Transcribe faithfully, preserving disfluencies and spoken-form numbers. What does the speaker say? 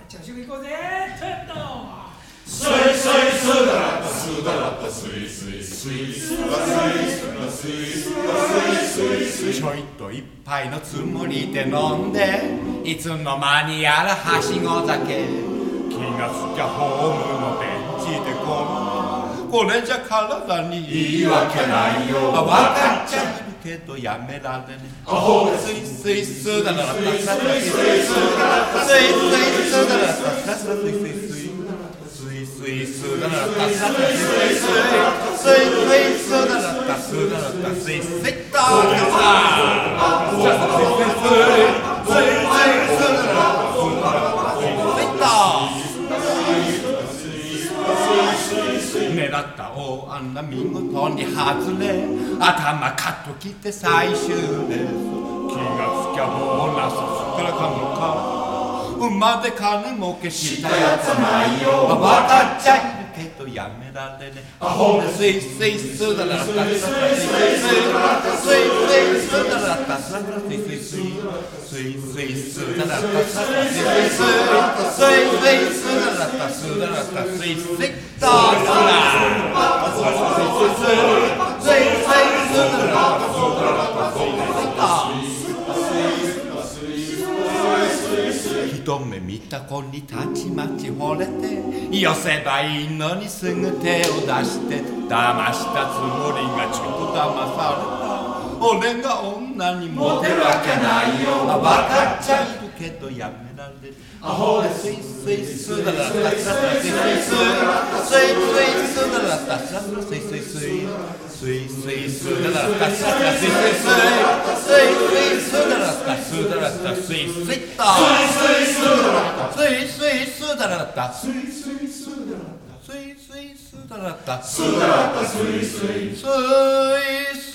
調子よく行こうぜちょっとスイスイスダラッタスダラッタスイスイスイスイスイスイスイスイちょいと一杯のつもりで飲んでいつの間にやらはしご酒気がつきゃホームのベンチでこんこれじゃ体にいいわけないよわかっちゃうけどやめられねアホスイスイスダラッタスイスイスイスイスダラッタスイスイスイスイスダラッタスイスイスイスイスダラッタスダラッタスイスイスイダ狙った大穴見事に外れ頭カッと切って最終です気がつきゃボーナスからかむか馬で金儲けしたやつないよ分かっちゃいるけどやめられねアホスイスイスダラッタスイスイスイスイスダラッタスイスイスイスイスイスダラッタスイスイスイスイスダラッタスダラッタスイスイダラッタスイスイスダラッタス一目見た子にたちまち惚れて寄せばいいのにすぐ手を出して騙したつもりがちょっと騙された俺が女にモテるわけないよ分かっちゃいるけどやめられるアホでスイスイスダラッタスイスイスイスイスダラッタスイスイスイスイスイスダラッタスイスイスイスイスダラッタスダラッタスイスイスダスイスイスダラッタスイスイスダラッタスイスイスダラッタスイスイスダラッタスイスイスイス